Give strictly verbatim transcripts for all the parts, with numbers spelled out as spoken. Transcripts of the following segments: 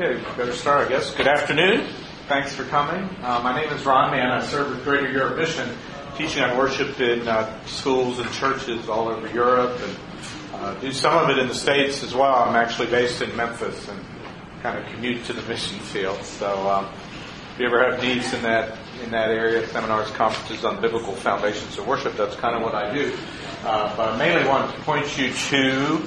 Okay, better start, I guess. Good afternoon. Thanks for coming. Uh, my name is Ron Mann. I serve with Greater Europe Mission, teaching on worship in uh, schools and churches all over Europe, and uh, do some of it in the States as well. I'm actually based in Memphis and kind of commute to the mission field. So um, if you ever have needs in that in that area, seminars, conferences on biblical foundations of worship, that's kind of what I do. Uh, but I mainly want to point you to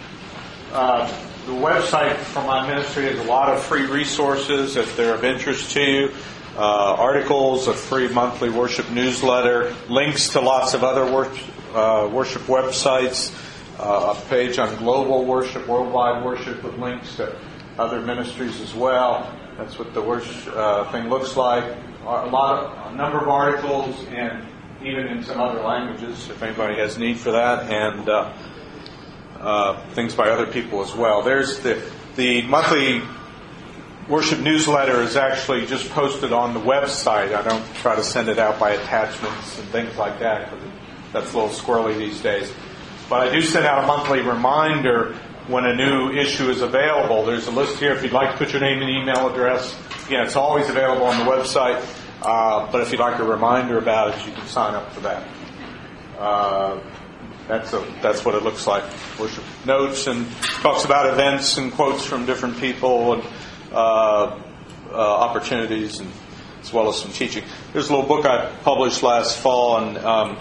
uh, the website for my ministry. Has a lot of free resources if they're of interest to you. Uh, articles, a free monthly worship newsletter, links to lots of other worship, uh, worship websites, uh, a page on global worship, worldwide worship with links to other ministries as well. That's what the worship uh, thing looks like. A lot of, a number of articles, and even in some other languages, if anybody has need for that, and uh, uh, things by other people as well. There's the the monthly worship newsletter is actually just posted on the website. I don't try to send it out by attachments and things like that, because that's a little squirrely these days. But I do send out a monthly reminder when a new issue is available. There's a list here if you'd like to put your name and email address. Again, it's always available on the website. Uh, but if you'd like a reminder about it, you can sign up for that. Uh, that's a, that's what it looks like. Worship notes, and talks about events and quotes from different people, and uh, uh, opportunities, and as well as some teaching. There's a little book I published last fall, and um,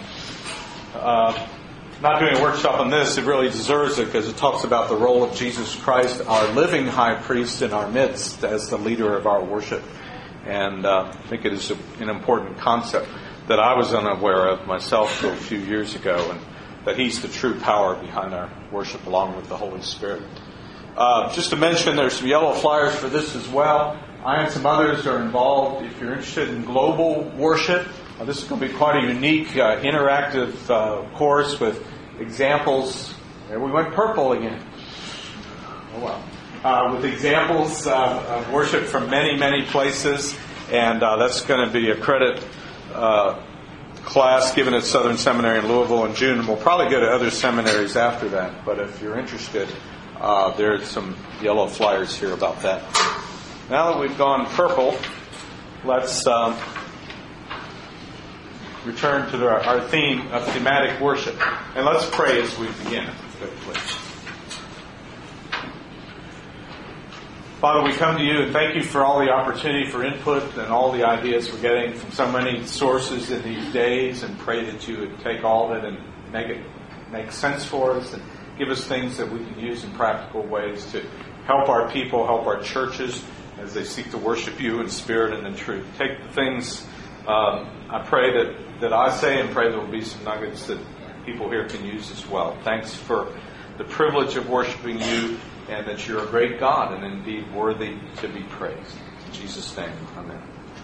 uh, not doing a workshop on this, it really deserves it, because it talks about the role of Jesus Christ, our living high priest in our midst, as the leader of our worship. And uh, I think it is a, an important concept that I was unaware of myself a few years ago, and that He's the true power behind our worship along with the Holy Spirit. Uh, just to mention, there's some yellow flyers for this as well. I and some others are involved. If you're interested in global worship, uh, this is going to be quite a unique, uh, interactive uh, course with examples. There we went purple again. Oh, wow. Uh, with examples uh, of worship from many, many places. And uh, that's going to be a credit uh, class given at Southern Seminary in Louisville in June. And we'll probably go to other seminaries after that. But if you're interested, uh, there's some yellow flyers here about that. Now that we've gone purple, let's um, return to the, our theme of thematic worship. And let's pray as we begin. Please. Father, we come to you and thank you for all the opportunity for input and all the ideas we're getting from so many sources in these days, and pray that you would take all of it and make it make sense for us and give us things that we can use in practical ways to help our people, help our churches as they seek to worship you in spirit and in truth. Take the things um, I pray that, that I say, and pray there will be some nuggets that people here can use as well. Thanks for the privilege of worshiping you, and that you're a great God and indeed worthy to be praised. In Jesus' name, amen.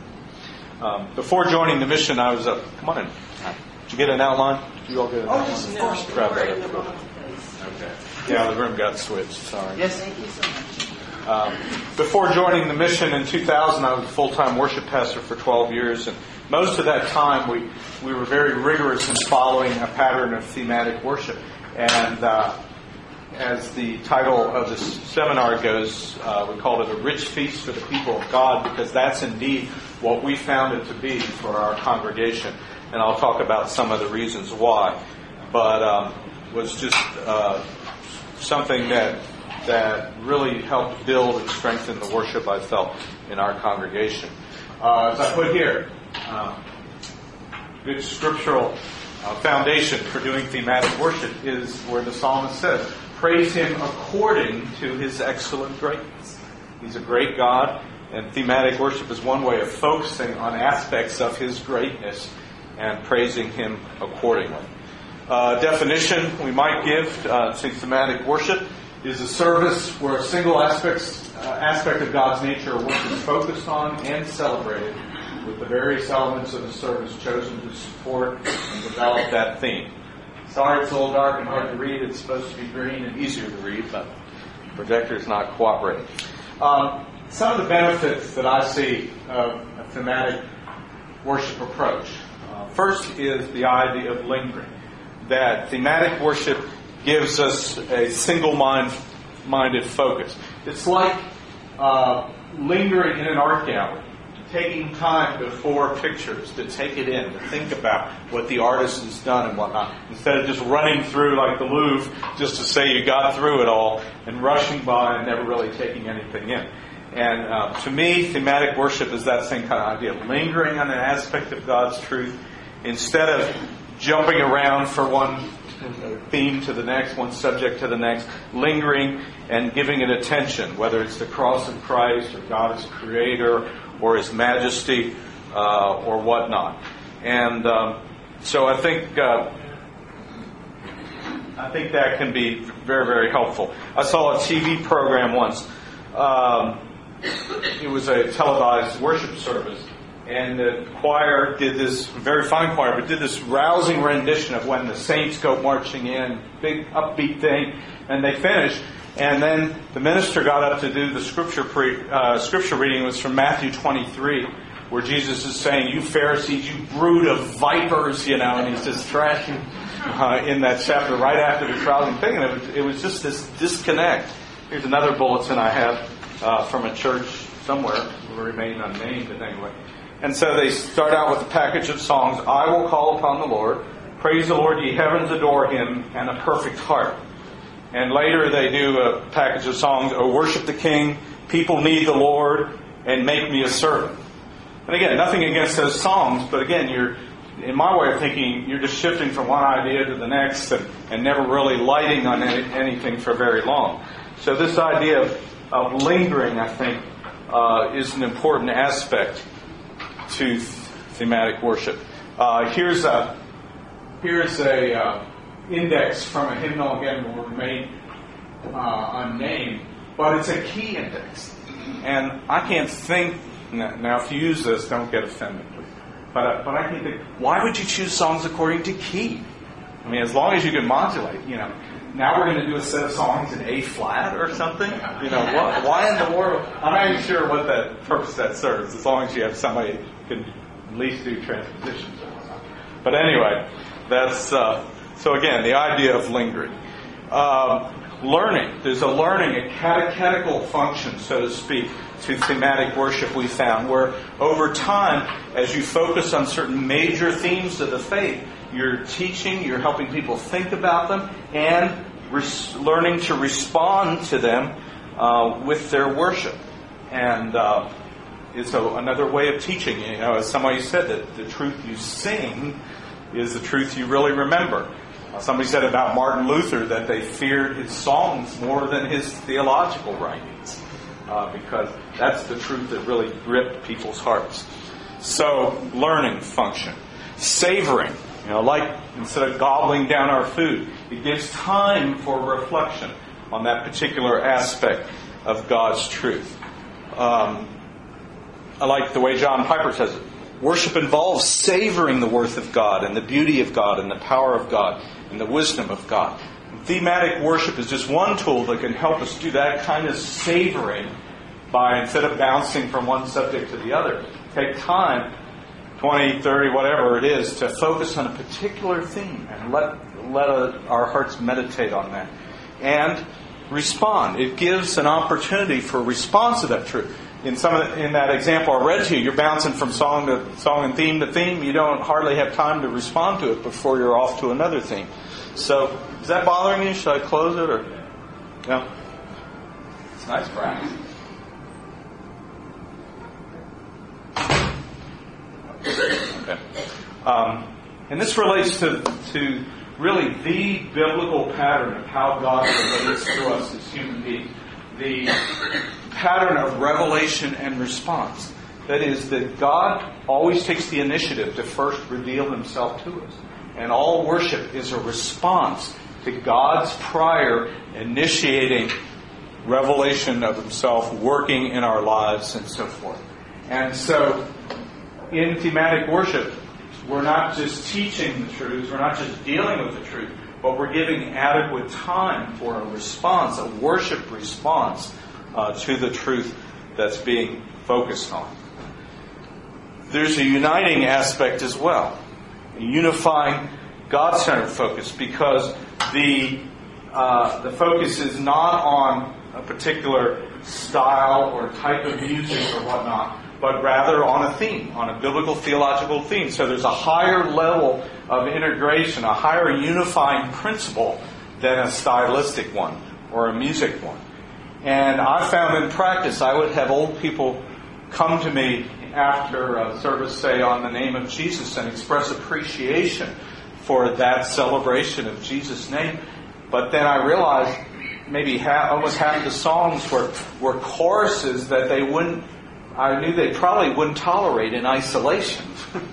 Um, before joining the mission, I was up. Come on in. Did you get an outline? Did you all get an oh, outline? Yes, of course. Grab that up. Okay. Yeah, the room got switched. Sorry. Yes, thank you so much. Um, before joining the mission in two thousand, I was a full-time worship pastor for twelve years, and most of that time we we were very rigorous in following a pattern of thematic worship. And uh, as the title of the seminar goes, uh, we called it a rich feast for the people of God, because that's indeed what we found it to be for our congregation. And I'll talk about some of the reasons why. But um, was just uh, something that that really helped build and strengthen the worship I felt in our congregation. Uh, as I put here, um, good scriptural uh, foundation for doing thematic worship is where the psalmist says, praise Him according to His excellent greatness. He's a great God, and thematic worship is one way of focusing on aspects of His greatness and praising Him accordingly. Uh, definition we might give uh, to thematic worship is a service where a single aspect, uh, aspect of God's nature or work is focused on and celebrated, with the various elements of the service chosen to support and develop that theme. Sorry it's a little dark and hard to read. It's supposed to be green and easier to read, but the projector's not cooperating. Um, some of the benefits that I see of a thematic worship approach. Uh, first is the idea of lingering. That thematic worship gives us a single mind, minded focus. It's like uh, lingering in an art gallery, taking time before pictures to take it in, to think about what the artist has done and whatnot, instead of just running through like the Louvre just to say you got through it all and rushing by and never really taking anything in. And uh, to me, thematic worship is that same kind of idea, lingering on an aspect of God's truth instead of jumping around for one theme to the next, one subject to the next, lingering and giving it attention, whether it's the cross of Christ or God as creator or His majesty uh, or whatnot. And um, so I think uh, I think that can be very, very helpful. I saw a T V program once. Um, it was a televised worship service. And the choir did this, very fine choir, but did this rousing rendition of when the saints go marching in, big upbeat thing, and they finished. And then the minister got up to do the scripture pre, uh, scripture reading. It was from Matthew twenty-three, where Jesus is saying, "You Pharisees, you brood of vipers," you know, and he's just thrashing uh, in that chapter right after the rousing thing. And it was, it was just this disconnect. Here's another bulletin I have uh, from a church somewhere, will remain unnamed, but anyway. And so they start out with a package of songs. "I will call upon the Lord. Praise the Lord, ye heavens, adore Him, and a perfect heart." And later they do a package of songs. "Oh, worship the King, people need the Lord, and make me a servant." And again, nothing against those songs, but again, you're, in my way of thinking, you're just shifting from one idea to the next and, and never really lighting on any, anything for very long. So this idea of, of lingering, I think, uh, is an important aspect to thematic worship. Uh, here's a here's a uh, index from a hymnal, again, will remain uh, unnamed, but it's a key index. And I can't think, now if you use this, don't get offended, please. But, uh, but I can't think, why would you choose songs according to key? I mean, as long as you can modulate, you know. Now we're going to do a set of songs in A flat or something. You know, what, why in the world? I'm not even sure what that purpose that serves, as long as you have somebody who can at least do transpositions. But anyway, that's uh, so again the idea of lingering, um, learning. There's a learning, a catechetical function, so to speak, to thematic worship. We found where over time, as you focus on certain major themes of the faith, you're teaching, you're helping people think about them, and res- learning to respond to them uh, with their worship. And uh, it's a, another way of teaching. You know, as somebody said, that the truth you sing is the truth you really remember. Uh, somebody said about Martin Luther that they feared his songs more than his theological writings, uh, because that's the truth that really gripped people's hearts. So, learning function. Savoring. You know, like instead of gobbling down our food, it gives time for reflection on that particular aspect of God's truth. Um, I like the way John Piper says it. Worship involves savoring the worth of God and the beauty of God and the power of God and the wisdom of God. Thematic worship is just one tool that can help us do that kind of savoring by, instead of bouncing from one subject to the other, take time, twenty, thirty, whatever it is, to focus on a particular theme and let let a, our hearts meditate on that. And respond. It gives an opportunity for response to that truth. In some of the, in that example I read to you, you're bouncing from song to song and theme to theme. You don't hardly have time to respond to it before you're off to another theme. So, is that bothering you? Should I close it or no? It's nice practice. Okay. Um, and this relates to, to really the biblical pattern of how God relates to us as human beings. The pattern of revelation and response. That is, that God always takes the initiative to first reveal Himself to us. And all worship is a response to God's prior initiating revelation of Himself, working in our lives, and so forth. And so, in thematic worship, we're not just teaching the truths, we're not just dealing with the truth, but we're giving adequate time for a response, a worship response uh, to the truth that's being focused on. There's a uniting aspect as well, a unifying God-centered focus, because the uh, the focus is not on a particular style or type of music or whatnot, but rather on a theme, on a biblical theological theme. So there's a higher level of integration, a higher unifying principle than a stylistic one or a music one. And I found in practice, I would have old people come to me after a service, say, on the name of Jesus, and express appreciation for that celebration of Jesus' name. But then I realized maybe half, almost half the songs were, were choruses that they wouldn't, I knew they probably wouldn't tolerate in isolation.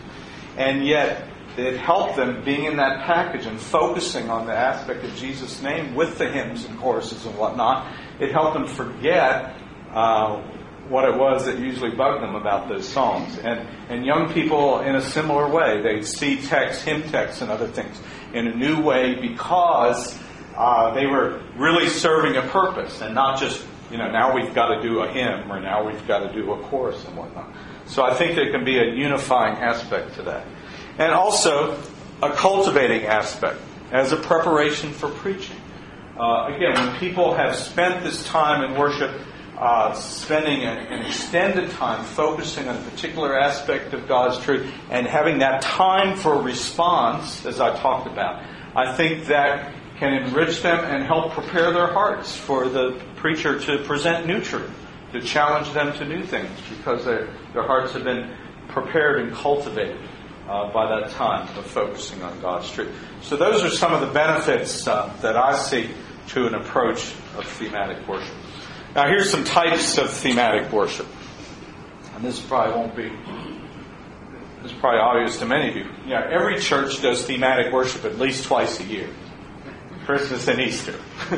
And yet, it helped them being in that package and focusing on the aspect of Jesus' name with the hymns and choruses and whatnot. It helped them forget uh, what it was that usually bugged them about those songs. And, and young people, in a similar way, they see text, hymn texts and other things in a new way because uh, they were really serving a purpose and not just, you know, now we've got to do a hymn or now we've got to do a chorus and whatnot. So I think there can be a unifying aspect to that. And also a cultivating aspect as a preparation for preaching. Uh, again, when people have spent this time in worship, uh, spending an, an extended time focusing on a particular aspect of God's truth and having that time for response, as I talked about, I think that can enrich them and help prepare their hearts for the preacher to present new truth, to challenge them to new things, because their, their hearts have been prepared and cultivated Uh, by that time of focusing on God's truth. So those are some of the benefits uh, that I see to an approach of thematic worship. Now here's some types of thematic worship. And this probably won't be, this is probably obvious to many of you. Yeah, every church does thematic worship at least twice a year. Christmas and Easter.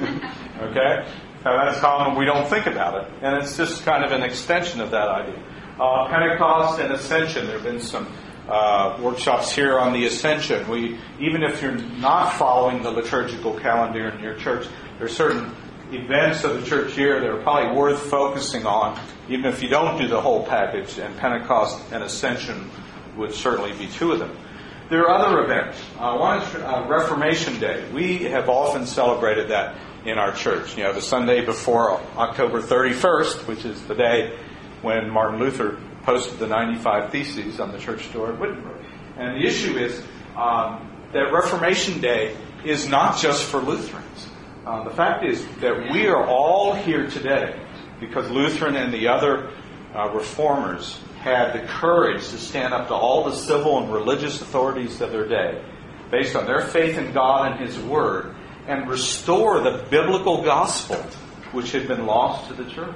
Okay? Now that's common, we don't think about it. And it's just kind of an extension of that idea. Uh, Pentecost and Ascension, there have been some Uh, workshops here on the Ascension. We, even if you're not following the liturgical calendar in your church, there are certain events of the church year that are probably worth focusing on, even if you don't do the whole package, and Pentecost and Ascension would certainly be two of them. There are other events. Uh, one is uh, Reformation Day. We have often celebrated that in our church. You know, the Sunday before October thirty-first, which is the day when Martin Luther posted the ninety-five Theses on the church door at Wittenberg. And the issue is um, that Reformation Day is not just for Lutherans. Uh, the fact is that we are all here today because Lutheran and the other uh, reformers had the courage to stand up to all the civil and religious authorities of their day based on their faith in God and His Word and restore the biblical gospel which had been lost to the church.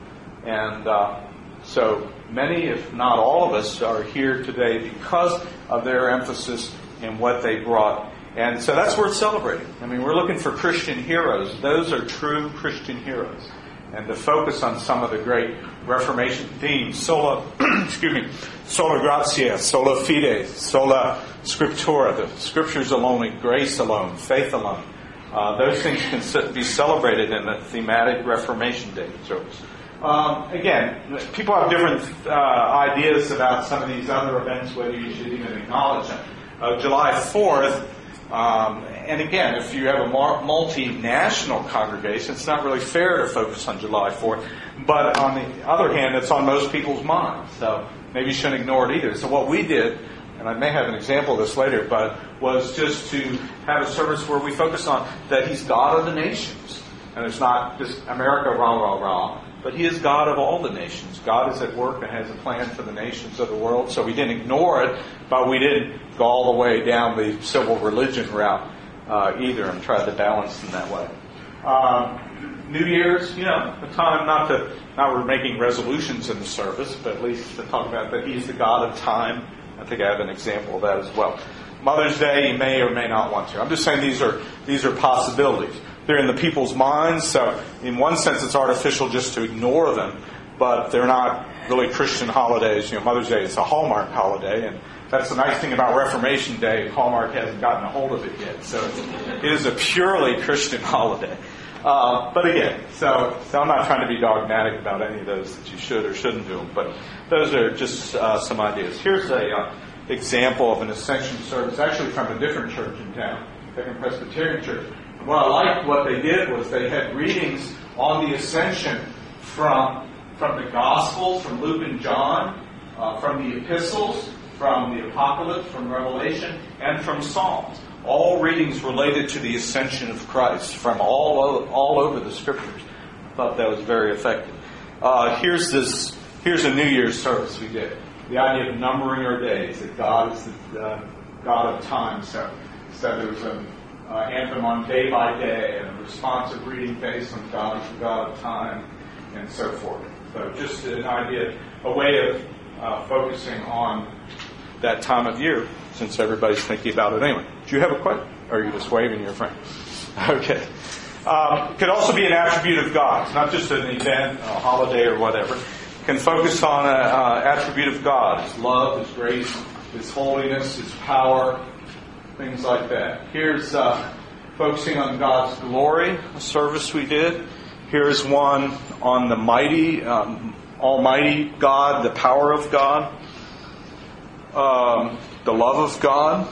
And uh, so many, if not all of us, are here today because of their emphasis in what they brought. And so that's worth celebrating. I mean, we're looking for Christian heroes. Those are true Christian heroes. And to focus on some of the great Reformation themes, sola, excuse me, sola gratia, sola fide, sola scriptura, the scriptures alone, grace alone, faith alone. Uh, those things can be celebrated in the thematic Reformation Day service. Um, again, people have different uh, ideas about some of these other events, whether you should even acknowledge them. Uh, July fourth, um, and again, if you have a multinational congregation, it's not really fair to focus on July fourth. But on the other hand, it's on most people's minds, so maybe you shouldn't ignore it either. So what we did, and I may have an example of this later, but was just to have a service where we focus on that He's God of the nations. And it's not just America, rah, rah, rah. But He is God of all the nations. God is at work and has a plan for the nations of the world. So we didn't ignore it, but we didn't go all the way down the civil religion route uh, either and try to balance in that way. Um, New Year's, you know, a time not to, not we're making resolutions in the service, but at least to talk about that He's the God of time. I think I have an example of that as well. Mother's Day, you may or may not want to. I'm just saying these are these are possibilities. They're in the people's minds, so in one sense it's artificial just to ignore them, but they're not really Christian holidays. You know, Mother's Day is a Hallmark holiday, and that's the nice thing about Reformation Day. Hallmark hasn't gotten a hold of it yet, so it is a purely Christian holiday. Uh, but again, so, so I'm not trying to be dogmatic about any of those that you should or shouldn't do them, but those are just uh, some ideas. Here's a uh, example of an Ascension service, actually from a different church in town, Second Presbyterian Church. What I liked what they did was they had readings on the Ascension from, from the Gospels, from Luke and John, uh, from the epistles, from the Apocalypse, from Revelation, and from Psalms. All readings related to the ascension of Christ from all over, all over the Scriptures. I thought that was very effective. Uh, here's this. Here's a New Year's service we did. The idea of numbering our days, that God is the uh, God of time. So, so there was an uh, anthem on day by day, and a responsive reading based on God is the God of time, and so forth. So just an idea, a way of uh, focusing on that time of year, since everybody's thinking about it anyway. Do you have a question? Or are you just waving your friend? Okay. Um, it could also be an attribute of God. It's not just an event, a holiday, or whatever. It can focus on an uh, attribute of God. His love, His grace, His holiness, His power, things like that. Here's uh, focusing on God's glory, a service we did. Here's one on the mighty, um, almighty God, the power of God. Um, the love of God,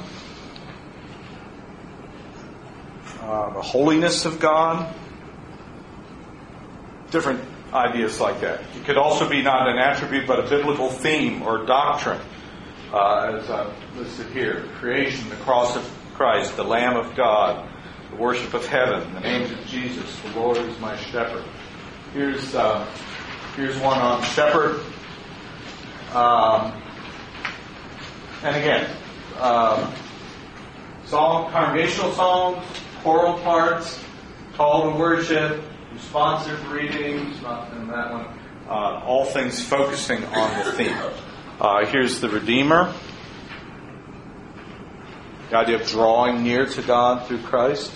uh, the holiness of God, different ideas like that. It could also be not an attribute but a biblical theme or doctrine, uh, as uh, listed here. Creation, the cross of Christ, the Lamb of God, the worship of heaven, the names of Jesus, the Lord is my shepherd. Here's, uh, here's one on shepherd. Um, And again, um, song, congregational songs, choral parts, call to worship, responsive readings, not in that one. Uh, all things focusing on the theme. Uh, here's the Redeemer. The idea of drawing near to God through Christ.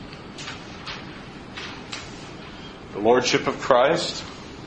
The Lordship of Christ.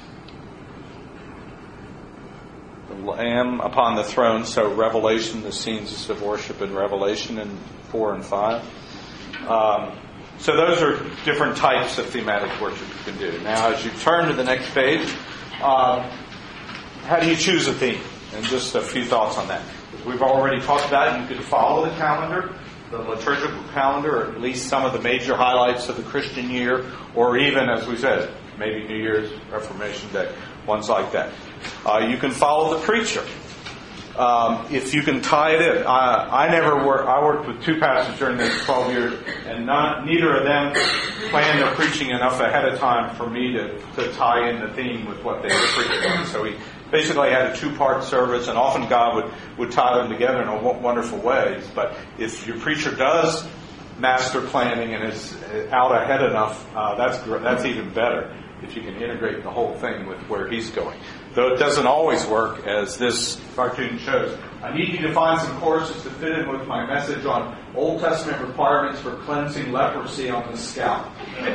Lamb upon the throne, so Revelation, the scenes of worship in Revelation in four and five. Um, so those are different types of thematic worship you can do. Now, as you turn to the next page, um, how do you choose a theme? And just a few thoughts on that. We've already talked about it. You could follow the calendar, the liturgical calendar, or at least some of the major highlights of the Christian year, or even, as we said, maybe New Year's, Reformation Day, ones like that. Uh, you can follow the preacher. Um, if you can tie it in. I, I never worked, I worked with two pastors during those twelve years, and not, neither of them planned their preaching enough ahead of time for me to, to tie in the theme with what they were preaching on. So we basically had a two-part service, and often God would, would tie them together in a wonderful ways. But if your preacher does master planning and is out ahead enough, uh, that's that's even better. If you can integrate the whole thing with where he's going. Though it doesn't always work, as this cartoon shows. I need you to find some courses to fit in with my message on Old Testament requirements for cleansing leprosy on the scalp.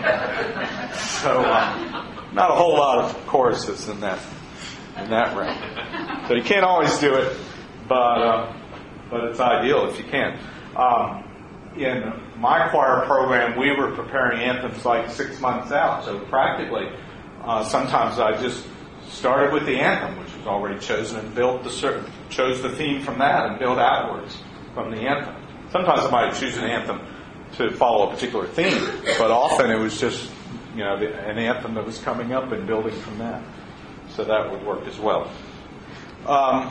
So, uh, not a whole lot of courses in that in that realm. So you can't always do it, but uh, but it's ideal if you can. Um, in my choir program, we were preparing anthems like six months out. So practically, uh, sometimes I just started with the anthem, which was already chosen, and built the chose the theme from that and built outwards from the anthem. Sometimes I might choose an anthem to follow a particular theme, but often it was just, you know, the, an anthem that was coming up and building from that. So that would work as well. Um,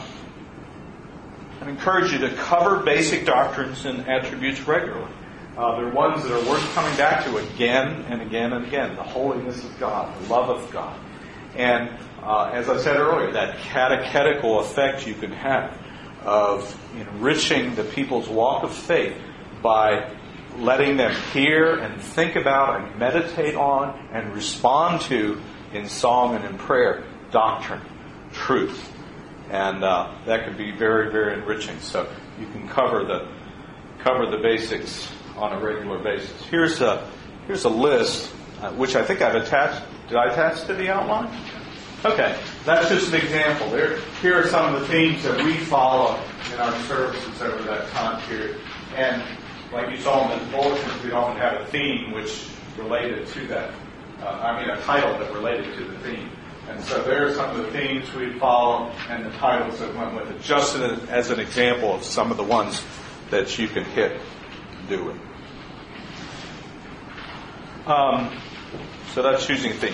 I encourage you to cover basic doctrines and attributes regularly. Uh, they're ones that are worth coming back to again and again and again. The holiness of God, the love of God. And uh, as I said earlier, that catechetical effect you can have of enriching the people's walk of faith by letting them hear and think about and meditate on and respond to in song and in prayer doctrine, truth. And uh, that can be very, very enriching. So you can cover the cover the basics on a regular basis. Here's a here's a list, uh, which I think I've attached. Did I attach to the outline? Okay, that's just an example. There, here are some of the themes that we follow in our services over that time period. And like you saw in the bulletins, we often have a theme which related to that. Uh, I mean, a title that related to the theme. And so there are some of the themes we follow and the titles that went with it, just as an example of some of the ones that you can hit and do it. Um, so that's choosing a theme.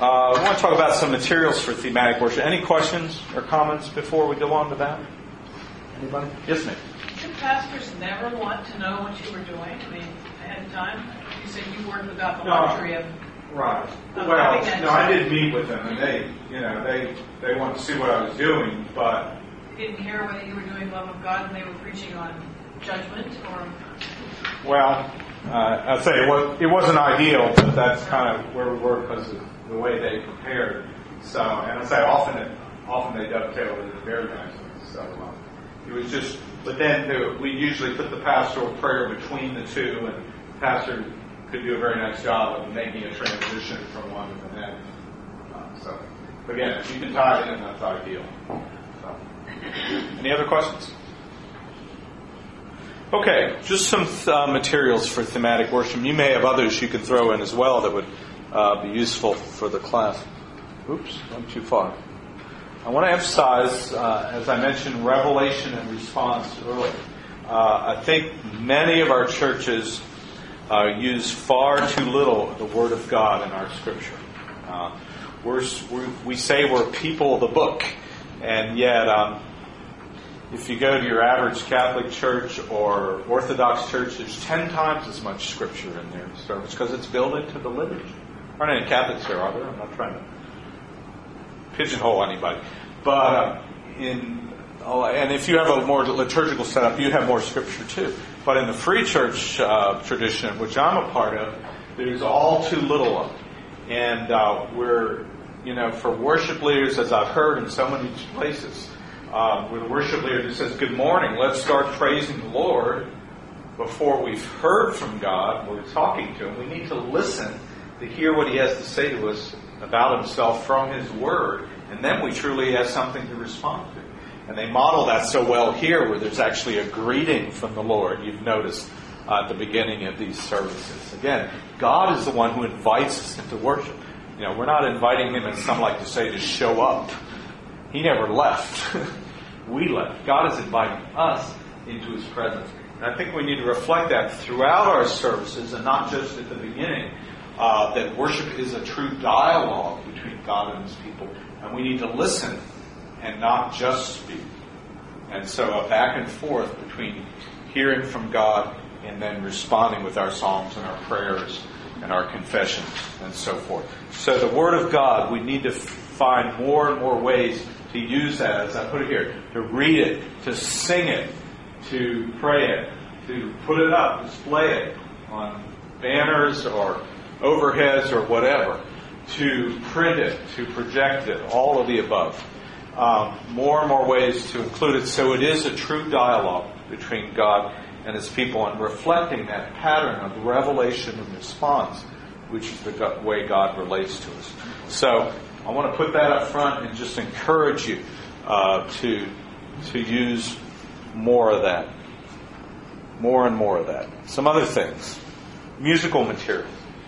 Uh, I want to talk about some materials for thematic worship. Any questions or comments before we go on to that? Anybody? Yes, ma'am. Should pastors never want to know what you were doing? I mean, ahead of time? You said you weren't without the No. luxury of... Right. of Well, having that no, I time. did meet with them, and they, you know, they they wanted to see what I was doing, but You didn't care whether you were doing love of God and they were preaching on judgment, or... well, uh, I'd say it, was, it wasn't ideal, but that's kind of where we were because of the way they prepared. So, and I say often, it, often they dovetailed it very nicely. So um, it was just, but then the, we usually put the pastoral prayer between the two, and the pastor could do a very nice job of making a transition from one to the next. Uh, so, but again, if you can tie it in, that's ideal. So, any other questions? Okay, just some uh, materials for thematic worship. You may have others you can throw in as well that would uh, be useful for the class. Oops, went too far. I want to emphasize, uh, as I mentioned, revelation and response earlier. Uh, I think many of our churches uh, use far too little of the Word of God in our Scripture. Uh, we're, we we say we're people of the book, and yet um, if you go to your average Catholic church or Orthodox church, there's ten times as much Scripture in their service because it's built into the liturgy. Aren't any Catholics here, are there? I'm not trying to pigeonhole anybody. But uh, in oh, and if you have a more liturgical setup, you have more Scripture too. But in the free church uh, tradition, which I'm a part of, there's all too little of it. And uh, we're, you know, for worship leaders, as I've heard in so many places, uh, where the worship leader just says, "Good morning, let's start praising the Lord." Before we've heard from God, we're talking to Him. We need to listen to hear what He has to say to us about Himself from His Word, and then we truly have something to respond to. And they model that so well here, where there's actually a greeting from the Lord. You've noticed uh, at the beginning of these services. Again, God is the one who invites us into worship. You know, we're not inviting Him, as some like to say, to show up. He never left. We left. God is inviting us into His presence. And I think we need to reflect that throughout our services, and not just at the beginning. Uh, that worship is a true dialogue between God and His people. And we need to listen and not just speak. And so a back and forth between hearing from God and then responding with our songs and our prayers and our confessions and so forth. So the Word of God, we need to find more and more ways to use that, as I put it here, to read it, to sing it, to pray it, to put it up, display it on banners or overheads or whatever, to print it, to project it, all of the above. Um, more and more ways to include it, so it is a true dialogue between God and His people, and reflecting that pattern of revelation and response, which is the go- way God relates to us. So I want to put that up front and just encourage you uh, to to use more of that, more and more of that. Some other things, musical materials.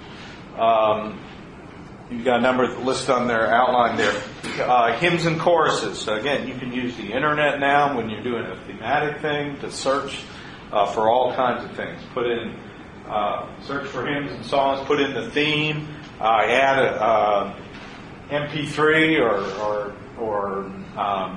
Um, You've got a number listed on their outline there. Uh, hymns and choruses. So again, you can use the internet now when you're doing a thematic thing to search uh, for all kinds of things. Put in, uh, search for hymns and songs. Put in the theme. Uh, add a uh, M P three or or, or um,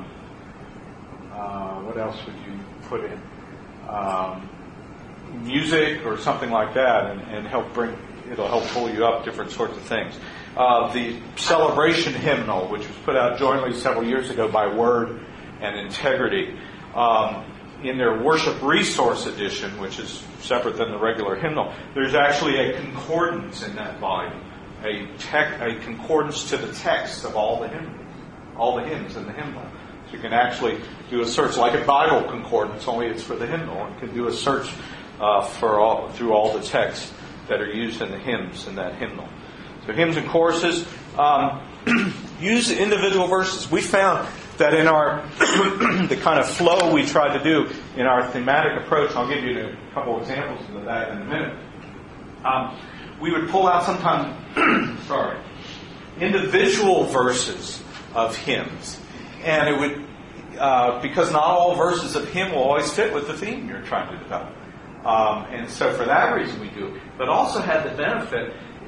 uh, what else would you put in? Um, music or something like that, and, and help bring. It'll help pull you up different sorts of things. Uh, the celebration hymnal, which was put out jointly several years ago by Word and Integrity, um, in their worship resource edition, which is separate than the regular hymnal, there's actually a concordance in that volume, a, tec- a concordance to the text of all the hymns, all the hymns in the hymnal. So you can actually do a search like a Bible concordance, only it's for the hymnal, and can do a search uh, for all through all the texts that are used in the hymns in that hymnal. So hymns and choruses, um, use individual verses. We found that in our the kind of flow we tried to do in our thematic approach, I'll give you a couple examples of that in a minute. Um, we would pull out sometimes, sorry, individual verses of hymns, and it would uh, because not all verses of hymn will always fit with the theme you're trying to develop. Um, and so for that reason we do it. But also had the benefit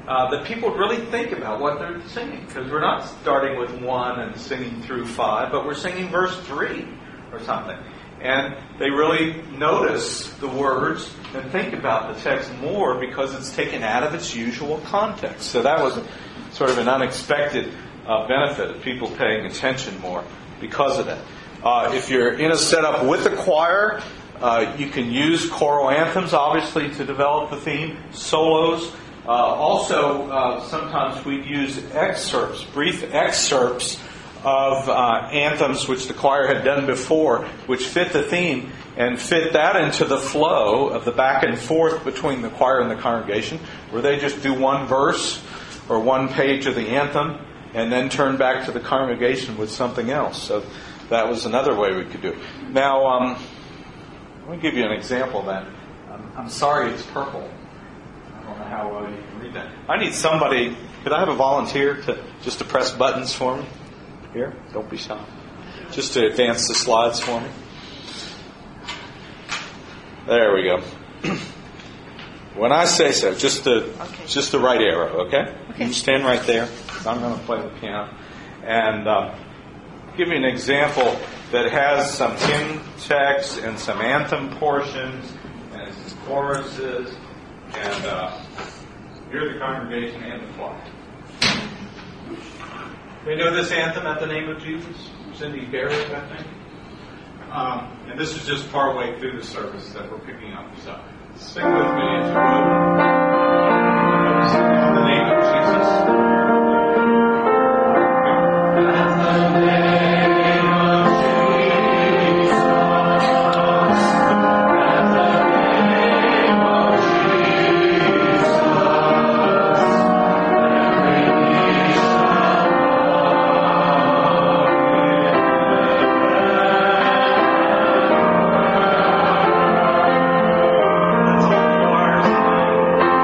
uh, that people really think about what they're singing. Because we're not starting with one and singing through five, but we're singing verse three or something. And they really notice the words and think about the text more because it's taken out of its usual context. So that was sort of an unexpected uh, benefit of people paying attention more because of that. Uh, if you're in a setup with a choir, uh, you can use choral anthems, obviously, to develop the theme, solos. Uh, also, uh, sometimes we'd use excerpts, brief excerpts of uh, anthems which the choir had done before, which fit the theme, and fit that into the flow of the back and forth between the choir and the congregation, where they just do one verse or one page of the anthem, and then turn back to the congregation with something else. So that was another way we could do it. Now, um, let me give you an example of that. I'm, I'm sorry it's purple. I don't know how well you can read that. I need somebody, could I have a volunteer to just to press buttons for me? Here, don't be shy. Just to advance the slides for me. There we go. When I say so, just the okay. just the right arrow, okay? okay? You stand right there. I'm going to play the piano. And uh, give you an example that has some hymn text and some anthem portions and some choruses. And uh, here's the congregation and the choir. We know this anthem at the name of Jesus. Cindy Barrett, I think. Um, and this is just part way through the service that we're picking up. So sing with me if you would. In the name of Jesus. At the name of Jesus. At the name of Jesus. Every knee shall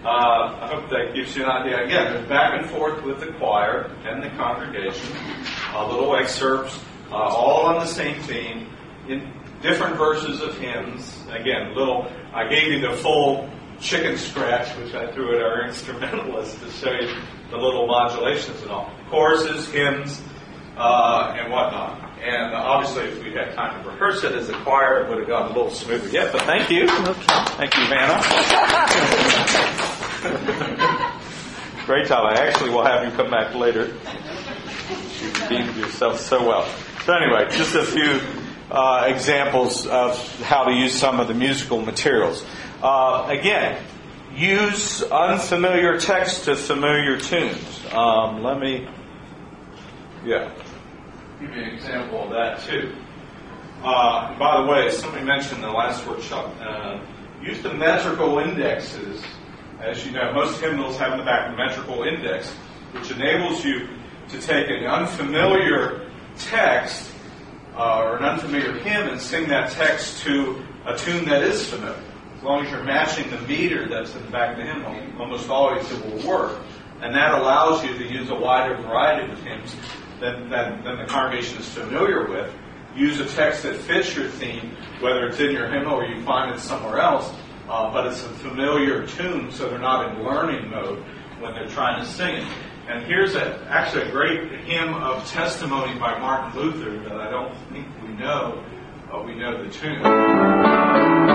Uh, I hope that gives you an idea. Again, there's back and forth with the choir and the congregation. Uh, little excerpts, uh, all on the same theme, in different verses of hymns. Again, little. I gave you the full chicken scratch, which I threw at our instrumentalist to show you the little modulations and all. Choruses, hymns, uh, and whatnot. And uh, obviously, if we had time to rehearse it as a choir, it would have gone a little smoother yet. But thank you. Thank you, Vanna. Great job. I actually will have you come back later. You redeemed yourself so well. So anyway, just a few uh, examples of how to use some of the musical materials. Uh, again, use unfamiliar text to familiar tunes. Um, let me, yeah, give you an example of that too. Uh, by the way, somebody mentioned in the last workshop, uh, use the metrical indexes. As you know, most hymnals have in the back a metrical index, which enables you to take an unfamiliar text uh, or an unfamiliar hymn and sing that text to a tune that is familiar. As long as you're matching the meter that's in the back of the hymn, almost always it will work. And that allows you to use a wider variety of hymns than, than, than the congregation is familiar with. Use a text that fits your theme, whether it's in your hymnal or you find it somewhere else, uh, but it's a familiar tune, so they're not in learning mode when they're trying to sing it. And here's a, actually a great hymn of testimony by Martin Luther that I don't think we know, but we know the tune.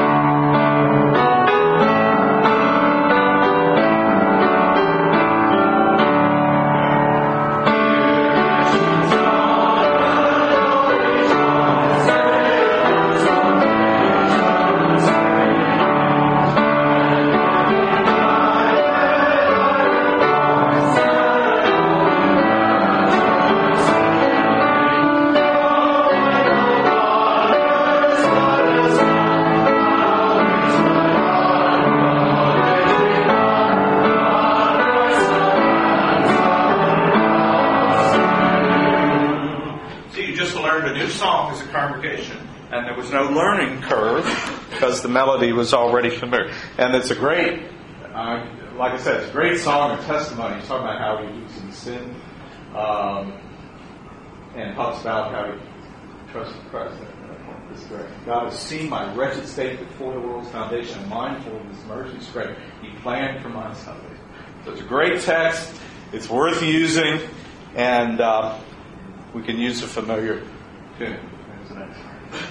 And there was no learning curve because the melody was already familiar. And it's a great, uh, like I said, it's a great song of testimony. It's talking about how he lives in sin um, and talks about how he trusts in Christ. It's great. God has seen my wretched state before the world's foundation, mindful of His mercy's great. He planned for my salvation. So it's a great text. It's worth using, and uh, we can use a familiar tune. There's the next one.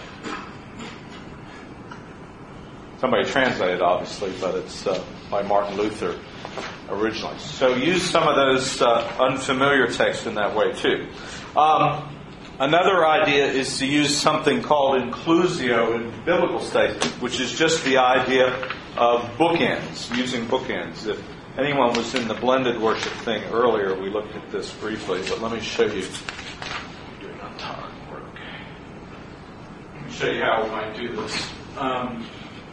Somebody translated, obviously, but it's uh, by Martin Luther originally. So use some of those uh, unfamiliar texts in that way, too. Um, another idea is to use something called inclusio in biblical studies, which is just the idea of bookends, using bookends. If anyone was in the blended worship thing earlier, we looked at this briefly, but let me show you. I'm doing on time. We're okay. Let me show you how we might do this. Um,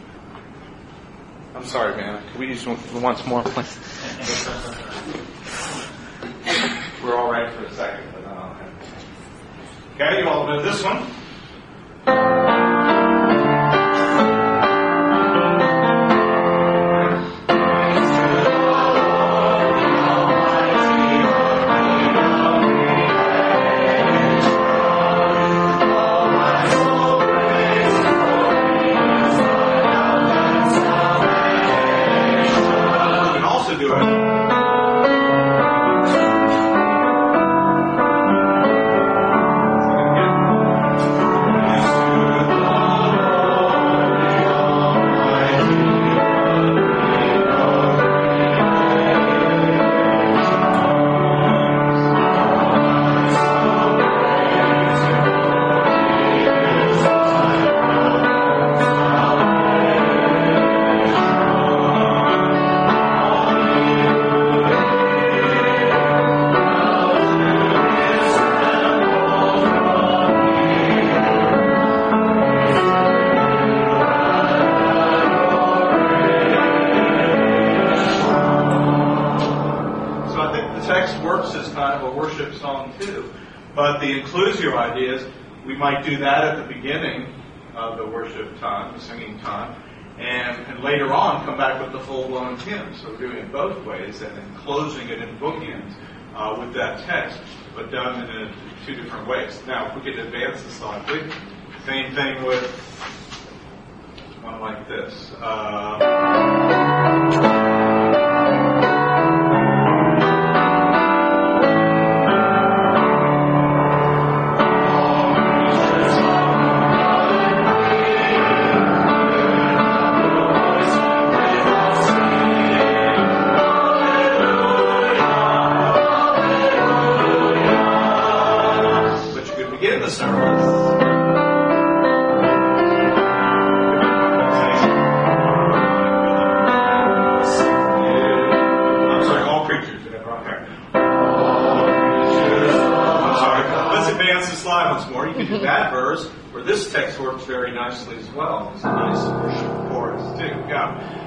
I'm sorry, man. Can we use one once more, please? We're all right for a second, but I don't have to. Okay, you all know this one? We might do that at the beginning of the worship time, the singing time, and, and later on come back with the full-blown hymn. So we're doing it both ways, and then closing it in bookends uh, with that text, but done in a, two different ways. Now, if we could advance the slide, please. Same thing with one like this. Uh, that verse, where this text works very nicely as well. It's a nice worship chorus, too. Yeah.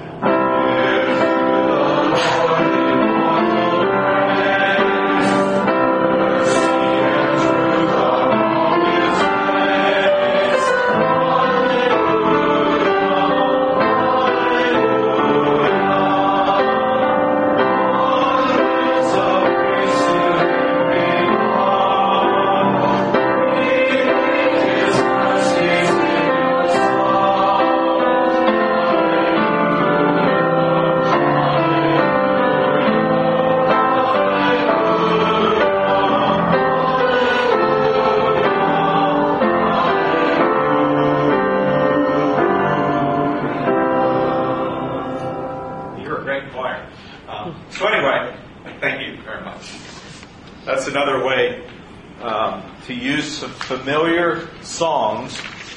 That's another way um, to use some familiar songs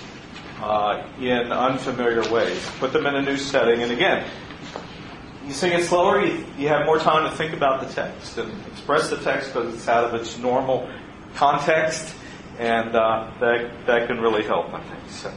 uh, in unfamiliar ways. Put them in a new setting. And again, you sing it slower, you, you have more time to think about the text and express the text because it's out of its normal context. And uh, that, that can really help, I think. So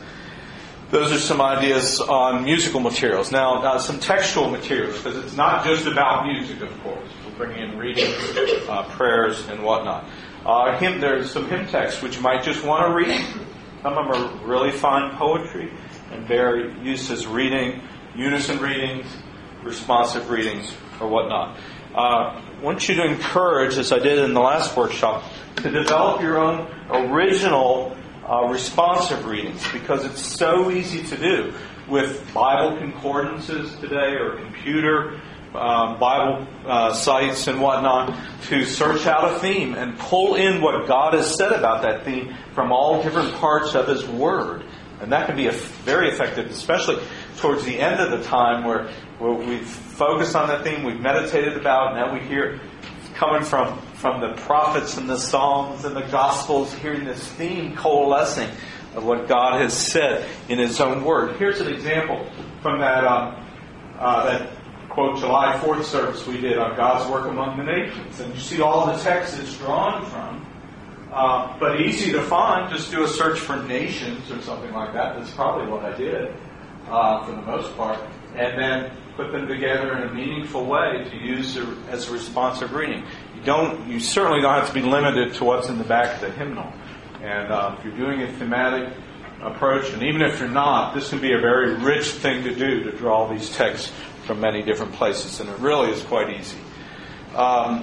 those are some ideas on musical materials. Now, uh, some textual materials, because it's not just about music, of course. We're bringing in readings, uh, prayers, and whatnot. Uh, hymn, there's some hymn texts which you might just want to read. Some of them are really fine poetry and bear use as reading, unison readings, responsive readings, or whatnot. Uh, I want you to encourage, as I did in the last workshop, to develop your own original Uh, responsive readings, because it's so easy to do with Bible concordances today or computer um, Bible uh, sites and whatnot, to search out a theme and pull in what God has said about that theme from all different parts of His Word. And that can be a, very effective, especially towards the end of the time where, where we've focused on that theme, we've meditated about, and now we hear coming from, from the prophets and the Psalms and the Gospels, hearing this theme coalescing of what God has said in His own Word. Here's an example from that um, uh, that quote July fourth service we did on God's work among the nations. And you see all the text it's drawn from, uh, but easy to find. Just do a search for nations or something like that. That's probably what I did uh, for the most part. And then put them together in a meaningful way to use as a responsive reading. You don't. You certainly don't have to be limited to what's in the back of the hymnal. And uh, if you're doing a thematic approach, and even if you're not, this can be a very rich thing to do, to draw these texts from many different places. And it really is quite easy. Um,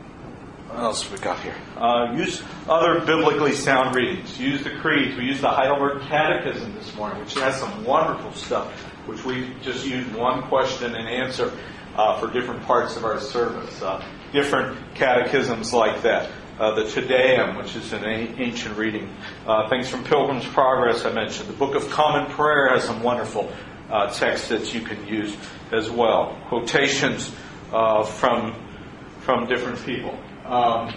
what else have we got here? Uh, use other biblically sound readings. Use the creeds. We used the Heidelberg Catechism this morning, which has some wonderful stuff, which we just used one question and answer uh, for different parts of our service. Uh, different catechisms like that. Uh, the Te Deum, which is an a- ancient reading. Uh, things from Pilgrim's Progress I mentioned. The Book of Common Prayer has some wonderful uh, texts that you can use as well. Quotations uh, from from different people. Um,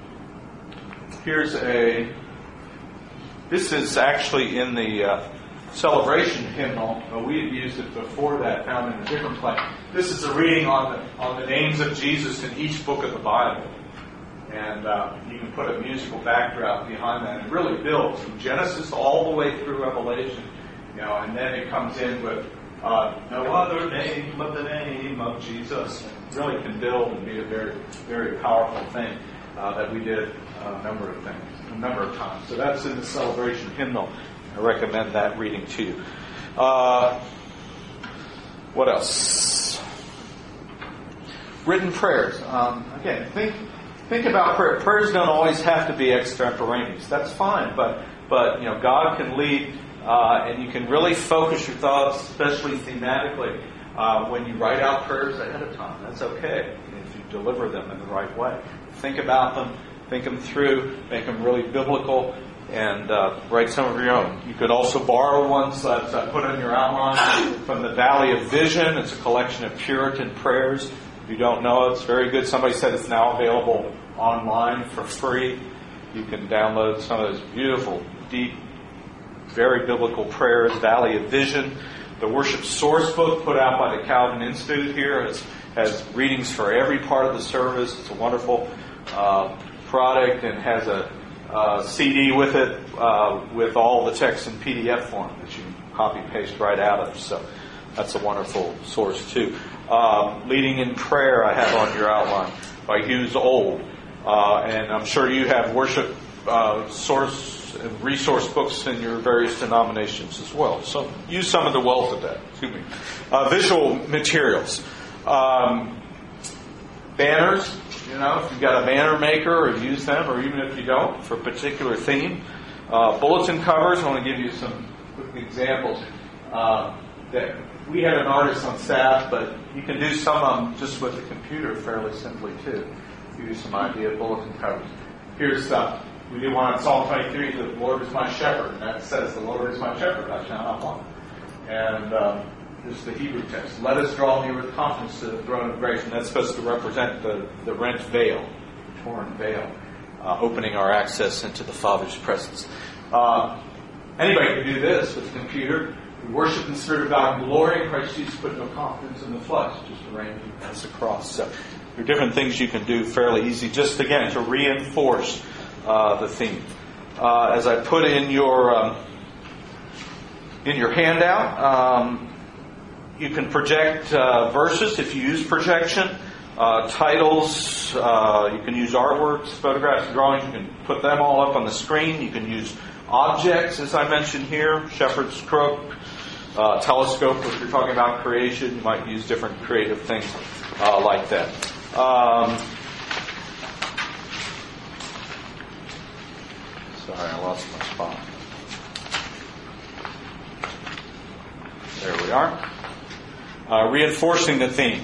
here's a... This is actually in the... Uh, celebration hymnal. Uh, we had used it before that, found in a different place. This is a reading on the on the names of Jesus in each book of the Bible. And uh, you can put a musical backdrop behind that. It really builds from Genesis all the way through Revelation. You know, and then it comes in with uh, no other name but the name of Jesus. It really can build and be a very, very powerful thing uh, that we did a number of things, a number of times. So that's in the celebration hymnal. I recommend that reading to you. Uh, What else? Written prayers. Um, again, think think about prayer. Prayers don't always have to be extemporaneous. That's fine, but but you know God can lead, uh, and you can really focus your thoughts, especially thematically, uh, when you write out prayers ahead of time. That's okay if you deliver them in the right way. Think about them, think them through, make them really biblical, and uh, write some of your own. You could also borrow ones that I put in your outline from the Valley of Vision. It's a collection of Puritan prayers. If you don't know it, it's very good. Somebody said it's now available online for free. You can download some of those beautiful, deep, very biblical prayers. Valley of Vision. The Worship Source Book put out by the Calvin Institute here has, has readings for every part of the service. It's a wonderful uh, product and has a Uh, C D with it, uh, with all the text in P D F form that you can copy and paste right out of. So that's a wonderful source too. Um, Leading in Prayer I have on your outline by Hughes Old. Uh, and I'm sure you have worship uh, source and resource books in your various denominations as well. So use some of the wealth of that. Excuse me. Uh, visual materials. Um, banners. You know, if you've got a banner maker, or use them, or even if you don't, for a particular theme. Uh, bulletin covers, I want to give you some quick examples. Uh, that we have an artist on staff, but you can do some of them just with the computer fairly simply too. Give you some idea of bulletin covers. Here's stuff. We do one on Psalm twenty-three, the Lord is my shepherd. And that says, the Lord is my shepherd, I shall not want. And um, this is the Hebrew text. Let us draw near with confidence to the throne of grace. And that's supposed to represent the, the rent veil, the torn veil, uh, opening our access into the Father's presence. Uh, anybody can do this with a computer. We worship in the Spirit of God and glory in Christ Jesus, put no confidence in the flesh. Just arranging that's across. So there are different things you can do fairly easy, just again to reinforce uh, the theme. Uh, as I put in your um, in your handout, um, you can project uh, verses if you use projection, uh, titles. Uh, you can use artworks, photographs, and drawings. You can put them all up on the screen. You can use objects, as I mentioned here, shepherd's crook, uh, telescope. If you're talking about creation, you might use different creative things uh, like that. Um, sorry, I lost my spot. There we are. Uh, reinforcing the theme.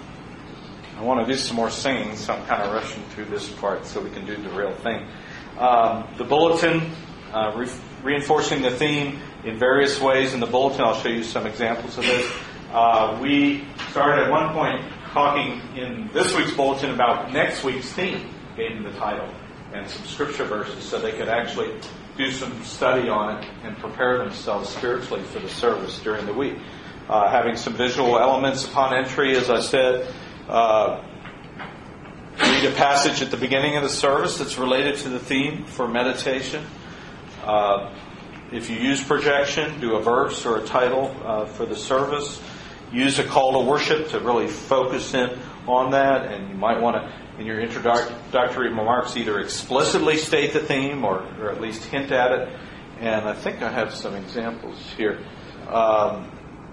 I want to do some more singing, so I'm kind of rushing through this part so we can do the real thing. Um, the bulletin, uh, re- reinforcing the theme in various ways in the bulletin. I'll show you some examples of this. Uh, we started at one point talking in this week's bulletin about next week's theme, gave them the title and some scripture verses so they could actually do some study on it and prepare themselves spiritually for the service during the week. Uh, having some visual elements upon entry, as I said. Uh, read a passage at the beginning of the service that's related to the theme for meditation. Uh, if you use projection, do a verse or a title uh, for the service. Use a call to worship to really focus in on that. And you might want to, in your introductory remarks, either explicitly state the theme or, or at least hint at it. And I think I have some examples here. Um,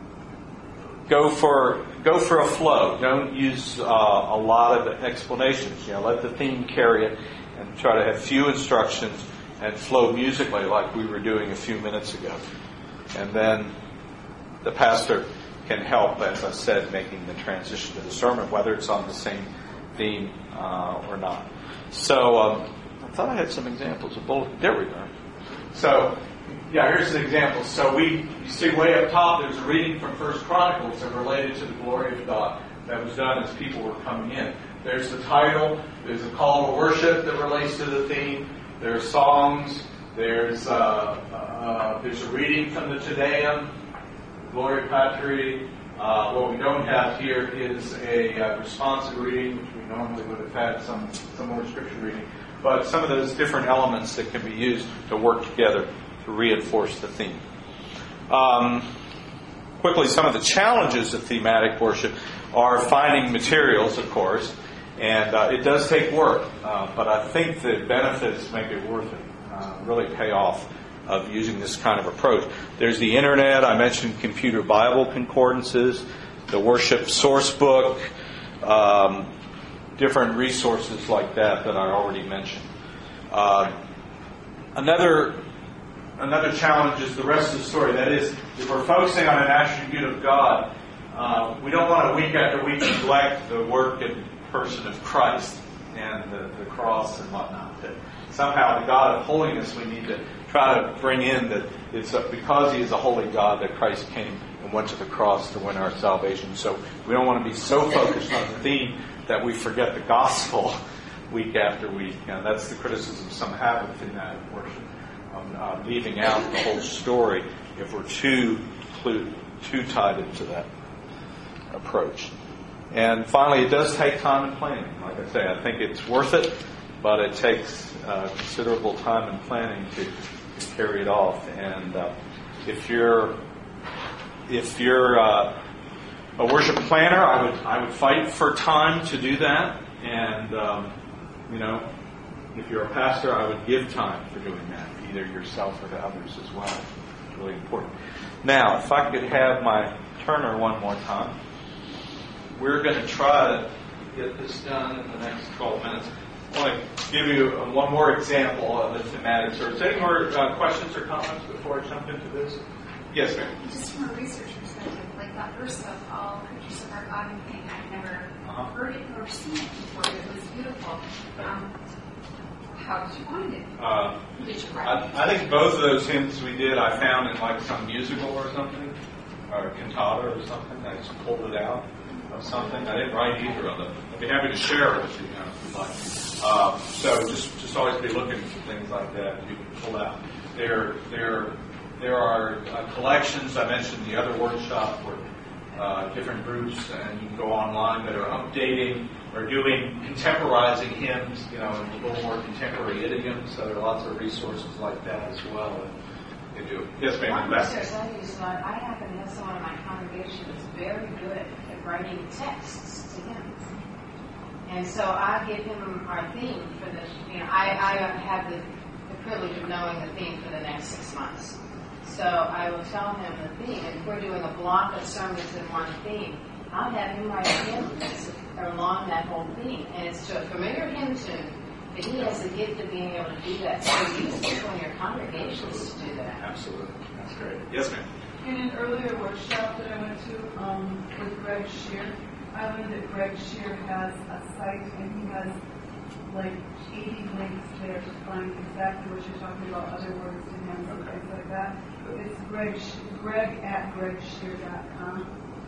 Go for go for a flow. Don't use uh, a lot of explanations. You know, let the theme carry it, and try to have few instructions and flow musically, like we were doing a few minutes ago. And then the pastor can help, as I said, making the transition to the sermon, whether it's on the same theme uh, or not. So um, I thought I had some examples of both. There we go. So. Yeah, here's an example. So we, you see way up top, there's a reading from First Chronicles that related to the glory of God that was done as people were coming in. There's the title. There's a call to worship that relates to the theme. There's songs. There's uh, uh, there's a reading from the Te Deum, Gloria Patri. Uh, what we don't have here is a uh, responsive reading, which we normally would have had some some more scripture reading. But some of those different elements that can be used to work together to reinforce the theme. Um, quickly, some of the challenges of thematic worship are finding materials, of course, and uh, it does take work, uh, but I think the benefits make it worth it, uh, really pay off of using this kind of approach. There's the internet. I mentioned computer Bible concordances. the worship source book, um, different resources like that that I already mentioned. Uh, another another challenge is the rest of the story. That is, if we're focusing on an attribute of God, uh, we don't want to week after week neglect the work and person of Christ and the, the cross and whatnot. That somehow the God of holiness, we need to try to bring in that it's a, because He is a holy God that Christ came and went to the cross to win our salvation. So we don't want to be so focused on the theme that we forget the gospel week after week. And that's the criticism some have within that worship, um, uh, leaving out the whole story if we're too clued, too tied into that approach. And finally, it does take time and planning. Like I say, I think it's worth it, but it takes uh, considerable time and planning to, to carry it off. And uh, if you're if you're uh, a worship planner, I would I would fight for time to do that. And um, you know, if you're a pastor, I would give time for doing that, either yourself or to others as well. It's really important. Now, if I could have my Turner one more time. We're going to try to get this done in the next twelve minutes. I want to give you one more example of the thematic service. Any more uh, questions or comments before I jump into this? Yes, ma'am. Just from a research perspective, like that verse of all creatures of our God and King, I've never uh-huh. heard it or seen it before. It was beautiful. Um, how did you find it? Uh, did you write it? I, I think both of those hymns we did, I found in like some musical or something, or a cantata or something. I just pulled it out of something. I didn't write either of them. I'd be happy to share it with you, you know, if you'd like. Uh, so just just always be looking for things like that you can pull out. There there there are uh, collections. I mentioned the other workshop where uh, different groups, and you can go online, that are updating or doing contemporizing hymns, you know, in a little more contemporary idioms. So there are lots of resources like that as well. They do. Yes, ma'am. One research I use, uh, I happen to have someone in my congregation that's very good at writing texts to him. And so I give him our theme for the, you know, I, I have the, the privilege of knowing the theme for the next six months. So I will tell him the theme, and if we're doing a block of sermons in one theme, I'll have him write a hymn that's along that whole theme. And it's to a familiar hymn tune, but he has the gift of being able to do that. So use people in your congregations to do that. Absolutely. That's great. Yes, ma'am. In an earlier workshop that I went to um, with Greg Shear, I learned that Greg Shear has a site, and he has like eighty links there to find exactly what you're talking about, other words to him and things like that. It's Greg, Greg at greg shear dot com.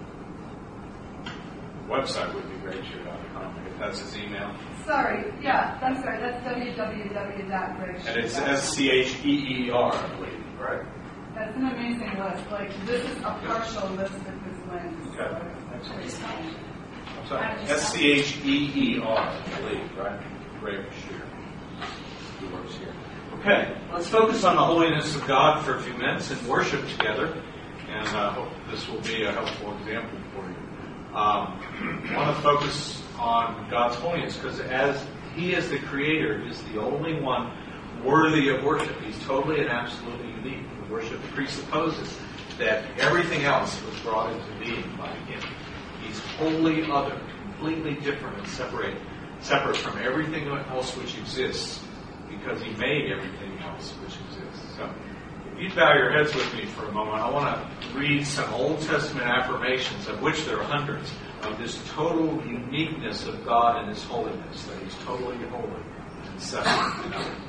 Website would be greg shear dot com if that's his email. Sorry, yeah, I'm sorry, that's w w w dot greg shear dot com. And it's S C H E E R, I believe, right? That's an amazing list. Like, this is a partial list of his links. Okay. So Excellent. I'm sorry. S C H E E R, I believe, right? Greg Shear. He works here. Okay, let's focus on the holiness of God for a few minutes and worship together. And I uh, hope this will be a helpful example for you. Um, I want to focus on God's holiness because as He is the Creator, He is the only one worthy of worship. He's totally and absolutely unique. The worship presupposes that everything else was brought into being by Him. He's wholly other, completely different and separate, separate from everything else which exists, because He made everything else which exists. So, if you'd bow your heads with me for a moment, I want to read some Old Testament affirmations, of which there are hundreds, of this total uniqueness of God and His holiness, that He's totally holy and separate and other.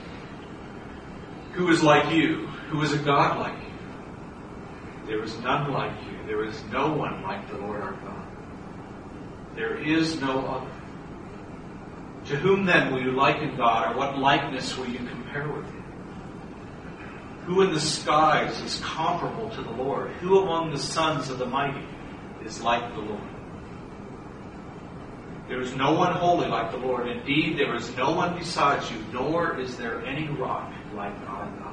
Who is like you? Who is a God like you? There is none like you. There is no one like the Lord our God. There is no other. To whom then will you liken God, or what likeness will you compare with Him? Who in the skies is comparable to the Lord? Who among the sons of the mighty is like the Lord? There is no one holy like the Lord. Indeed, there is no one besides you, nor is there any rock like our God.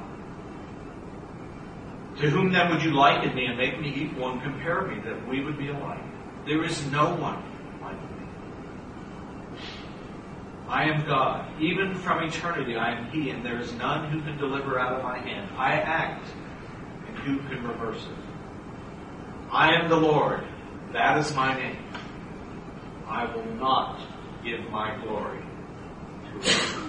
To whom then would you liken me and make me equal and compare me, that we would be alike? There is no one like me. I am God. Even from eternity I am He, and there is none who can deliver out of my hand. I act, and who can reverse it? I am the Lord, That is my name. I will not give my glory to it.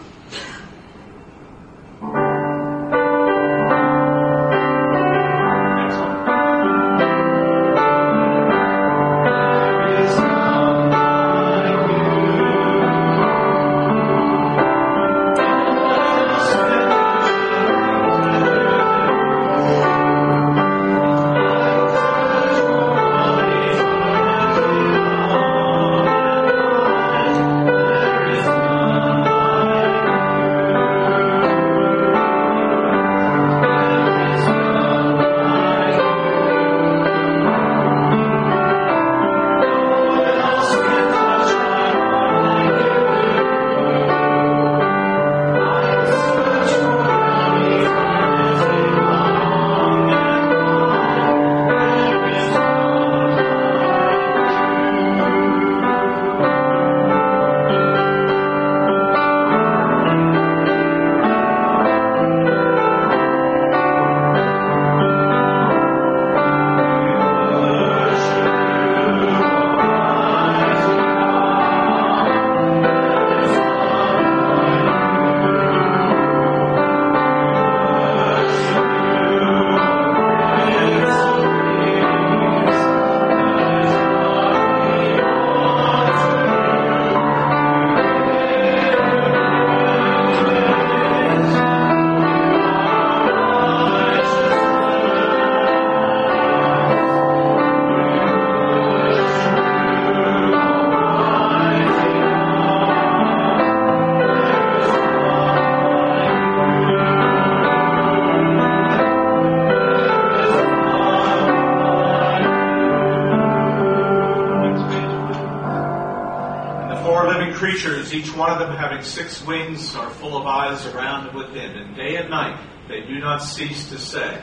Creatures, each one of them having six wings, are full of eyes around and within, and day and night they do not cease to say,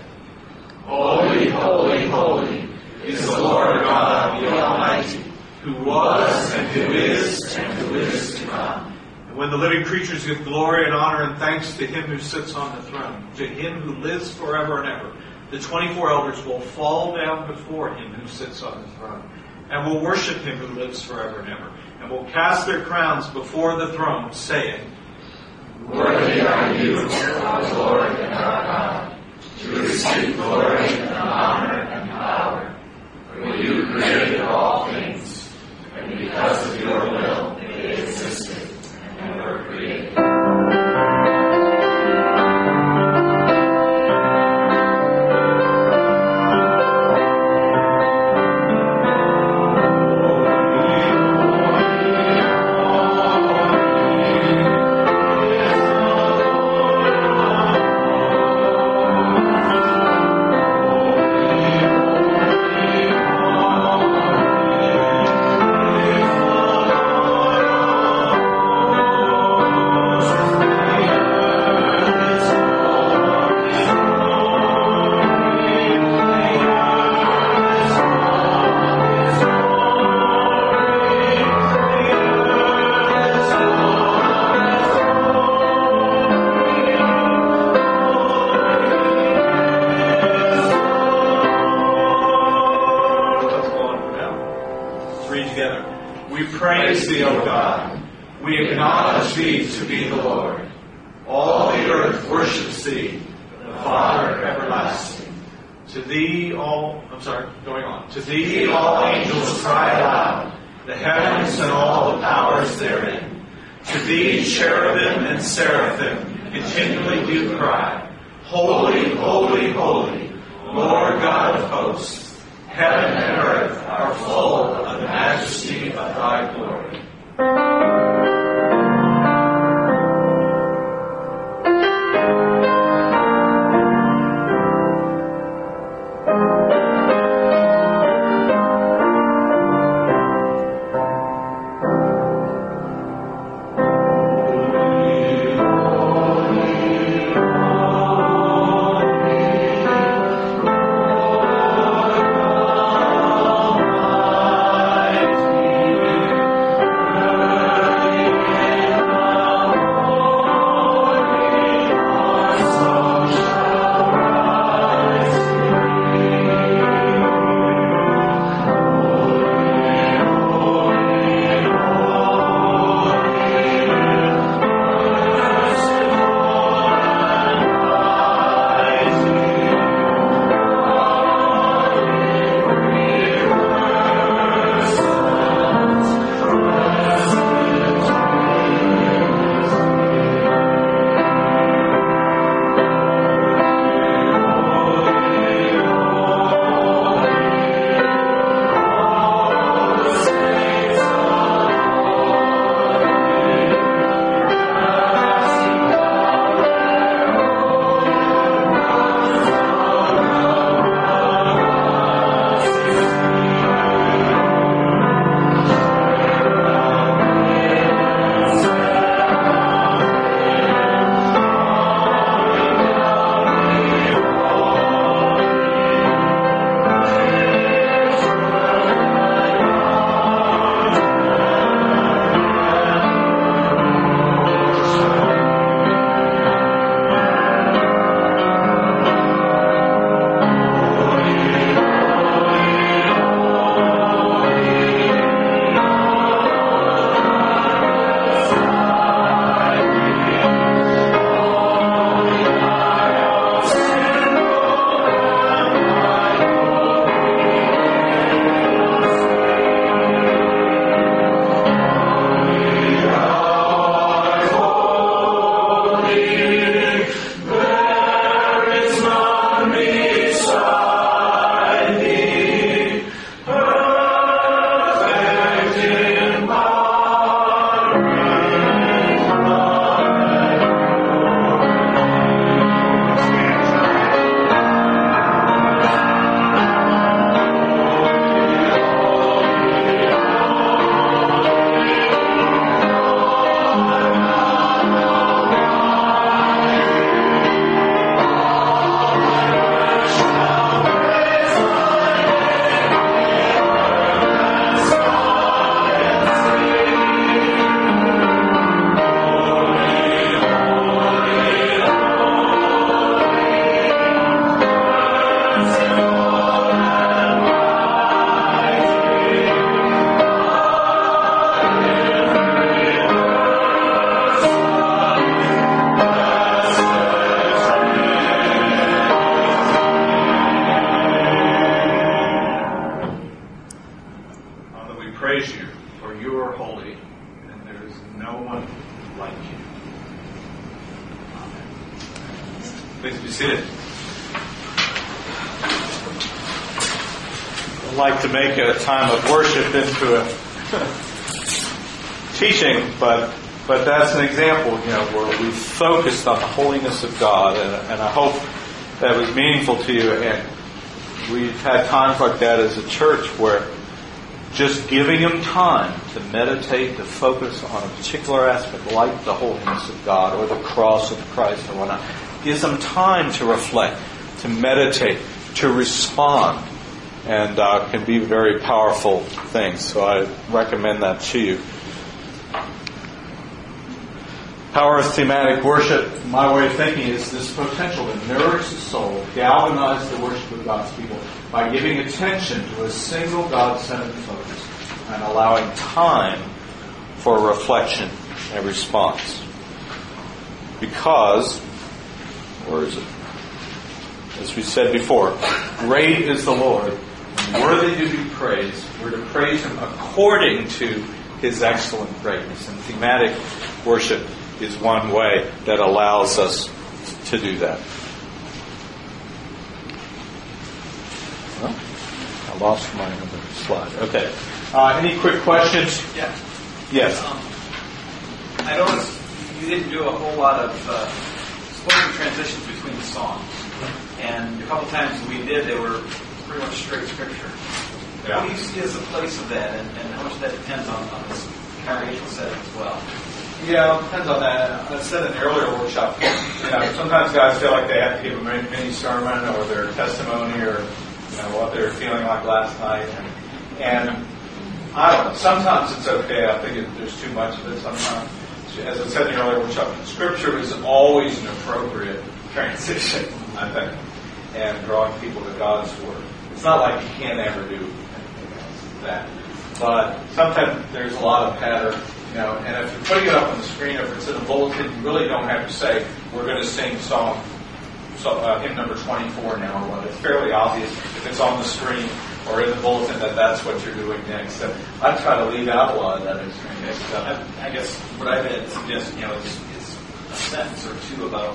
Holy, holy, holy is the Lord God the Almighty, who was and who is and who is to come. And when the living creatures give glory and honor and thanks to him who sits on the throne, to him who lives forever and ever, the twenty-four elders will fall down before him who sits on the throne, and will worship him who lives forever and ever, and will cast their crowns before the throne, saying, Worthy are you, our Lord and our God, to receive glory and honor and power. For you created all things, and because of your will they existed and were created. To thee all angels cry aloud, the heavens and all the powers therein. To thee cherubim and seraphim continually do cry, Holy, holy, holy, Lord God of hosts. Heaven and earth are full of the majesty of thy glory. Please be seated. I'd like to make a time of worship into a teaching, but but that's an example, you know, where we focused on the holiness of God, and, and I hope that was meaningful to you. And we've had times like that as a church where just giving Him time to meditate, to focus on a particular aspect, like the holiness of God or the cross of Christ or whatnot, gives them time to reflect, to meditate, to respond, and uh, can be very powerful things. So I recommend that to you. Power of thematic worship, my way of thinking, is this potential to nourish the soul, galvanize the worship of God's people by giving attention to a single God-centered focus and allowing time for reflection and response. Because, where is it? As we said before, great is the Lord, and worthy to be praised. We're to praise Him according to His excellent greatness. And thematic worship is one way that allows us to do that. Well, I lost my other slide. Okay. Uh, any quick questions? Yeah. Yes. Um, I noticed you didn't do a whole lot of uh, spoken transitions between the songs. And a couple times we did, they were pretty much straight scripture. Yeah. What do you see as the place of that, and, and how much that depends on, on this congregational setting as well? Yeah, it depends on that. I said in the earlier workshop, you know, sometimes guys feel like they have to give a mini sermon or their testimony or, you know, what they were feeling like last night. And, and I don't know. Sometimes it's okay. I think it, there's too much of it sometimes. As I said in the earlier workshop, Scripture is always an appropriate transition, I think, and drawing people to God's Word. It's not like you can't ever do anything else than that. But sometimes there's a lot of pattern. You know, and if you're putting it up on the screen, or if it's in a bulletin, you really don't have to say, we're going to sing song, so, uh, hymn number twenty-four now or what. It's fairly obvious if it's on the screen or in the bulletin that that's what you're doing next. So I try to leave out a lot of that experience. So I, I guess what I've had suggested, you know, is, is a sentence or two about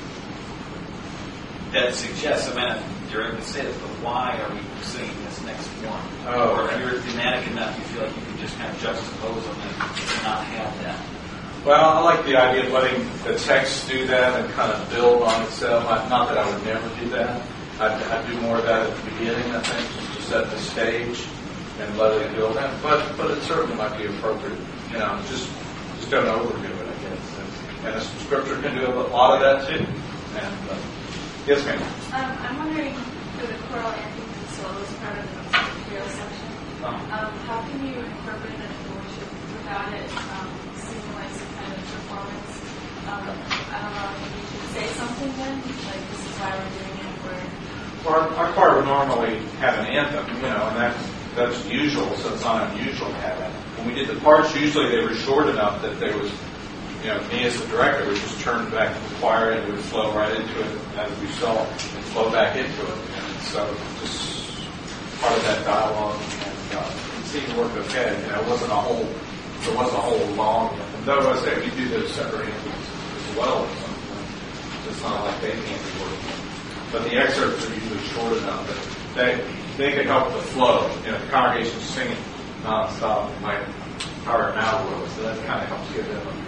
that suggests, I mean, you're able to say this, but why are we singing this next one? Oh, or if right. you're thematic enough, you feel like you can just kind of juxtapose them and not have that. Well, I like the idea of letting the text do that and kind of build on itself. I, not that I would never do that. I'd, I'd do more of that at the beginning, I think, just to set the stage and let it build. And, but but it certainly might be appropriate. You know, just just don't overdo it, I guess. And, and Scripture can do a lot of that too. And uh, yes, ma'am. Um, I'm wondering, for the choral anthems and solos part of the material section, um, how can you incorporate that into worship without it um, seeming like some kind of performance? Um, I don't know, maybe you should say something then, like this is why we're doing it, or... Well, our, our choir would normally have an anthem, you know, and that's, that's usual, so it's not unusual to have that. When we did the parts, usually they were short enough that there was, you know, me as the director would just turn back to the choir and it would flow right into it, as we saw, and flow back into it. And so just part of that dialogue, and uh, it seemed to work okay. You know, it wasn't a whole, there wasn't a whole long, though I say we do those separate anthems as well at some point. It's not like they can't be working. But the excerpts are usually short enough that they, they can help the flow. You know, the congregation's singing nonstop, it might power them out a little, so that kind of helps get them up.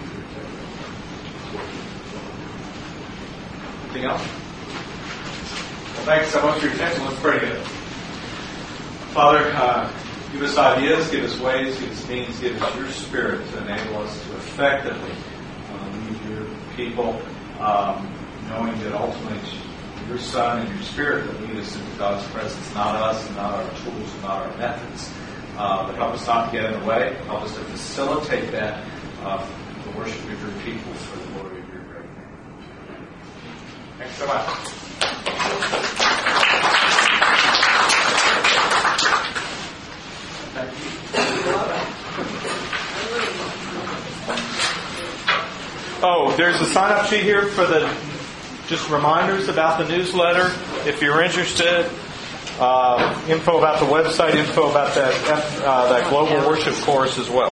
Anything else? Well, thanks so much for your attention. Let's pray together. Father, uh, give us ideas, give us ways, give us means, give us your Spirit to enable us to effectively uh, lead your people, um, knowing that ultimately it's your Son and your Spirit that lead us into God's presence, not us and not our tools and not our methods. Uh, but help us not to get in the way. Help us to facilitate that uh, the worship of your people for the glory of your great name. Thanks so much. there's a sign-up sheet here for the just reminders about the newsletter. If you're interested, uh, info about the website, info about that uh, that global worship course as well.